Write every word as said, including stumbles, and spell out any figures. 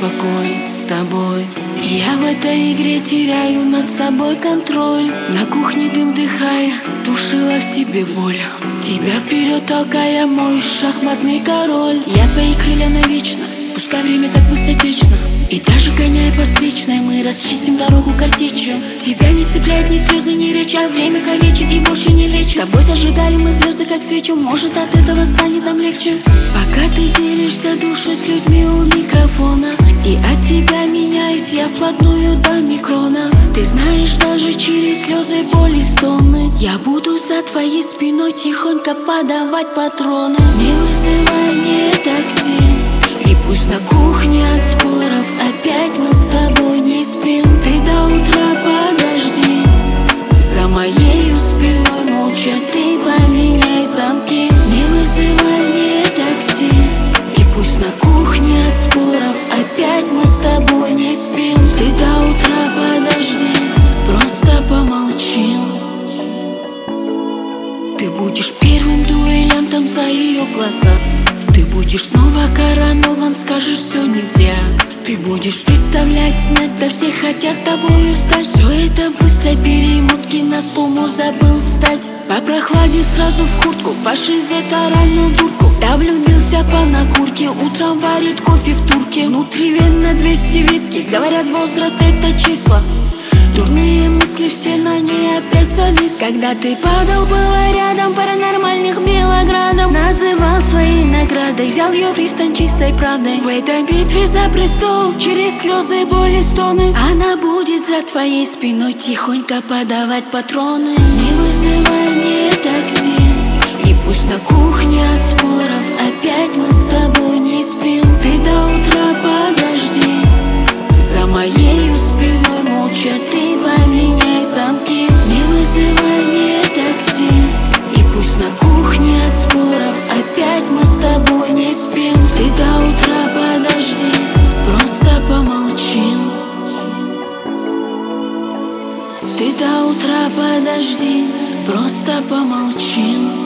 покой с тобой. Я в этой игре теряю над собой контроль. На кухне дым вдыхая, тушила в себе боль. Тебя вперед толкая, мой шахматный король. Я твои крылья навечно, пускай время так быстро течно. И даже гоняя по встречной, мы расчистим дорогу картечью. Тебя не цепляет ни слезы, ни речь, а время калечит и больше не лечит. Тобой зажигали мы звезды, как свечу, может от этого станет нам легче. Пока ты делишься душой с людьми у микрофона, и от тебя меняюсь я вплотную до микрона. Ты знаешь, даже через слезы, боли, стоны я буду за твоей спиной тихонько подавать патроны. Не вызывай мне такси, и пусть на кухне от споров опять мы с тобой не спим. Ты до утра подожди, за моею спиной молча ты поменяй замки. Не вызывай мне такси, и пусть на кухне от споров опять мы с тобой не спим. Ты до утра подожди, просто помолчим. Ты будешь первым дуэлянтом за ее глаза. Ты будешь снова коронован, скажешь, все не зря. Ты будешь представлять, знать, да все хотят тобою стать. Все это в быстрой перемотке на сумму забыл стать. По прохладе сразу в куртку, по шизе таранил дурку. Да влюбился по накурке, утром варит кофе в турке. Внутривенно двести виски, говорят, возраст это числа. Дурные мысли все на ней опять завис. Когда ты падал, было рядом, паранормальных белоградом называл своей наградой, взял ее пристань чистой правдой. В этой битве за престол, через слезы, боли, стоны, она будет за твоей спиной тихонько подавать патроны. Не вызывай мне такси, и пусть на кухне от споров опять мы с тобой не спим. Ты до утра подожди, за моею спиной молча ты поменяй замки. Не вызывай мне такси, и пусть на кухне от споров опять мы с тобой не спим. Ты до утра подожди, просто помолчим. Ты до утра подожди, просто помолчим.